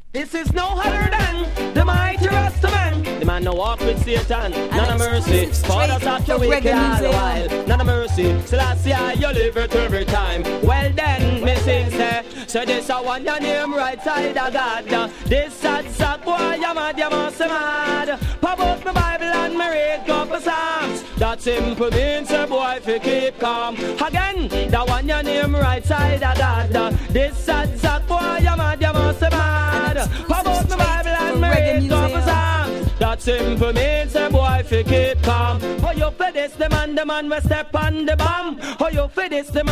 This is no other than the mighty Rasta man. The man no walk with Satan, none of mercy. Fathers have to wake all the while, none of mercy. Selassie, you live it every time. Well then, me sing say, so this I want your name right side of God. This sad sack boy, you mad, you must be mad. Pop up my Bible and me read couple Psalms. That simple means a boy if you keep calm. Again, that one your name right side of God. This sad sack boy, you mad, you must be mad. Pop out my Bible and me read couple Psalms. That simple means a boy if you keep calm. Oh, you for this, the man will step on the bomb. Oh, you for this, the man